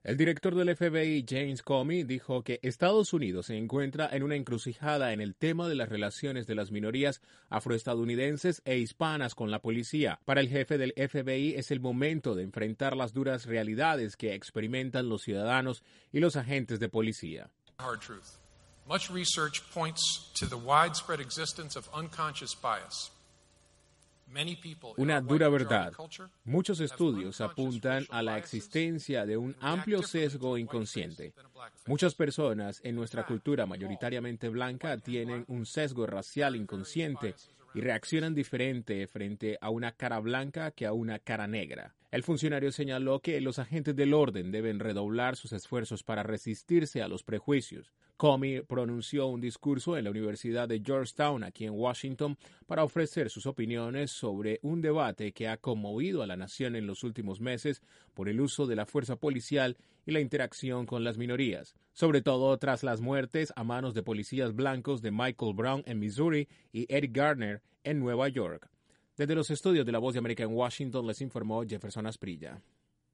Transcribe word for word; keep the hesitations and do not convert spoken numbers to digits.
El director del F B I, James Comey, dijo que Estados Unidos se encuentra en una encrucijada en el tema de las relaciones de las minorías afroestadounidenses e hispanas con la policía. Para el jefe del F B I es el momento de enfrentar las duras realidades que experimentan los ciudadanos y los agentes de policía. Hard truth. Much research points to the widespread existence of unconscious bias. Una dura verdad. Muchos estudios apuntan a la existencia de un amplio sesgo inconsciente. Muchas personas en nuestra cultura mayoritariamente blanca tienen un sesgo racial inconsciente y reaccionan diferente frente a una cara blanca que a una cara negra. El funcionario señaló que los agentes del orden deben redoblar sus esfuerzos para resistirse a los prejuicios. Comey pronunció un discurso en la Universidad de Georgetown, aquí en Washington, para ofrecer sus opiniones sobre un debate que ha conmovido a la nación en los últimos meses por el uso de la fuerza policial y la interacción con las minorías, sobre todo tras las muertes a manos de policías blancos de Michael Brown en Missouri y Eric Garner en Nueva York. Desde los estudios de La Voz de América en Washington les informó Jefferson Asprilla.